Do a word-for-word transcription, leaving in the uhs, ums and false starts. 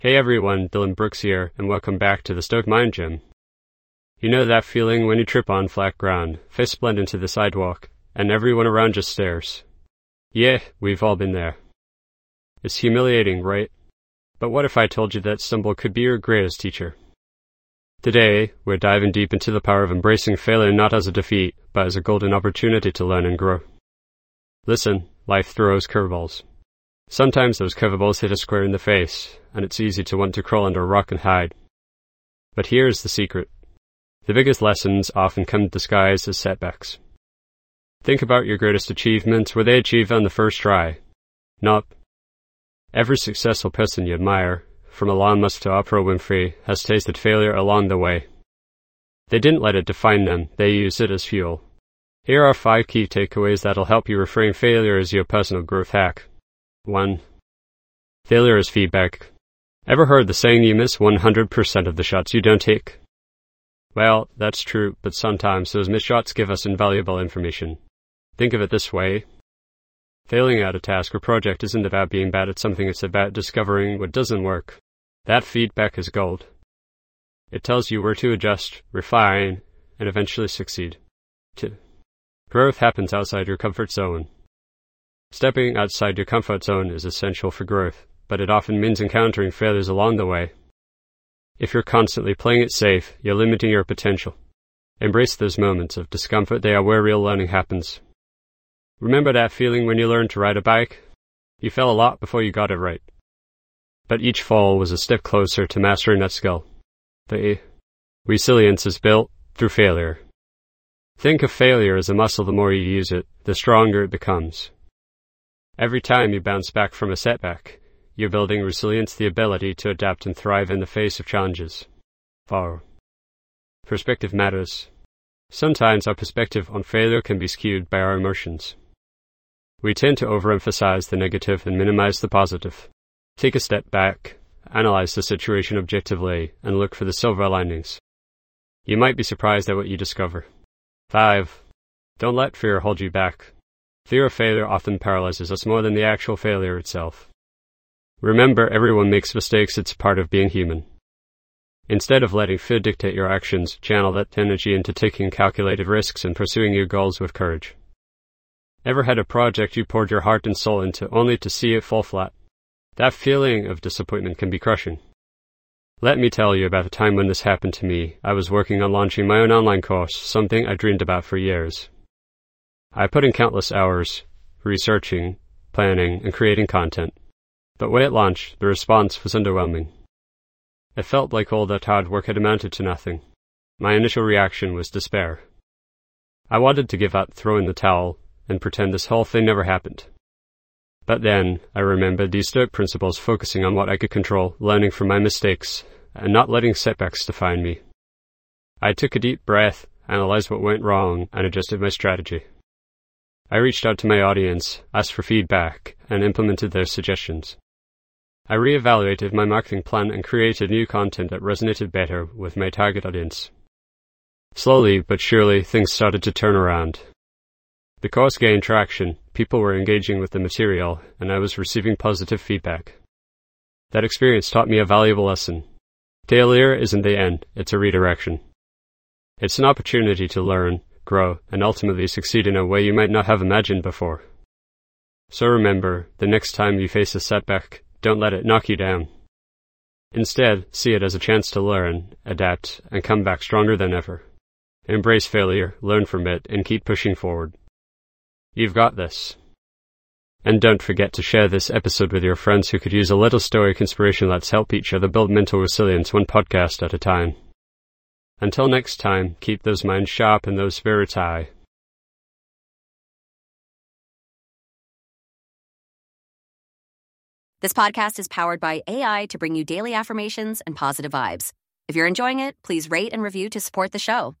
Hey everyone, Dylan Brooks here, and welcome back to the Stoic Mind Gym. You know that feeling when you trip on flat ground, face blend into the sidewalk, and everyone around just stares? Yeah, we've all been there. It's humiliating, right? But what if I told you that stumble could be your greatest teacher? Today, we're diving deep into the power of embracing failure not as a defeat, but as a golden opportunity to learn and grow. Listen, life throws curveballs. Sometimes those curveballs hit us square in the face, and it's easy to want to crawl under a rock and hide. But here's the secret. The biggest lessons often come disguised as setbacks. Think about your greatest achievements. Were they achieved on the first try? Nope. Every successful person you admire, from Elon Musk to Oprah Winfrey, has tasted failure along the way. They didn't let it define them, they used it as fuel. Here are five key takeaways that'll help you reframe failure as your personal growth hack. one. Failure is feedback. Ever heard the saying you miss one hundred percent of the shots you don't take? Well, that's true, but sometimes those missed shots give us invaluable information. Think of it this way. Failing at a task or project isn't about being bad at something, it's about discovering what doesn't work. That feedback is gold. It tells you where to adjust, refine, and eventually succeed. two. Growth happens outside your comfort zone. Stepping outside your comfort zone is essential for growth, but it often means encountering failures along the way. If you're constantly playing it safe, you're limiting your potential. Embrace those moments of discomfort, they are where real learning happens. Remember that feeling when you learned to ride a bike? You fell a lot before you got it right. But each fall was a step closer to mastering that skill. The resilience is built through failure. Think of failure as a muscle. The more you use it, the stronger it becomes. Every time you bounce back from a setback, you're building resilience, the ability to adapt and thrive in the face of challenges. four. Perspective matters. Sometimes our perspective on failure can be skewed by our emotions. We tend to overemphasize the negative and minimize the positive. Take a step back, analyze the situation objectively, and look for the silver linings. You might be surprised at what you discover. five. Don't let fear hold you back. Fear of failure often paralyzes us more than the actual failure itself. Remember, everyone makes mistakes, it's part of being human. Instead of letting fear dictate your actions, channel that energy into taking calculated risks and pursuing your goals with courage. Ever had a project you poured your heart and soul into only to see it fall flat? That feeling of disappointment can be crushing. Let me tell you about a time when this happened to me. I was working on launching my own online course, something I dreamed about for years. I put in countless hours, researching, planning, and creating content. But when it launched, the response was underwhelming. It felt like all that hard work had amounted to nothing. My initial reaction was despair. I wanted to give up, throw in the towel, and pretend this whole thing never happened. But then, I remembered these Stoic principles, focusing on what I could control, learning from my mistakes, and not letting setbacks define me. I took a deep breath, analyzed what went wrong, and adjusted my strategy. I reached out to my audience, asked for feedback, and implemented their suggestions. I re-evaluated my marketing plan and created new content that resonated better with my target audience. Slowly but surely, things started to turn around. The course gained traction, people were engaging with the material, and I was receiving positive feedback. That experience taught me a valuable lesson. Failure isn't the end, it's a redirection. It's an opportunity to learn, grow, and ultimately succeed in a way you might not have imagined before. So remember, the next time you face a setback, don't let it knock you down. Instead, see it as a chance to learn, adapt, and come back stronger than ever. Embrace failure, learn from it, and keep pushing forward. You've got this. And don't forget to share this episode with your friends who could use a little Stoic inspiration. Let's help each other build mental resilience one podcast at a time. Until next time, keep those minds sharp and those spirits high. This podcast is powered by A I to bring you daily affirmations and positive vibes. If you're enjoying it, please rate and review to support the show.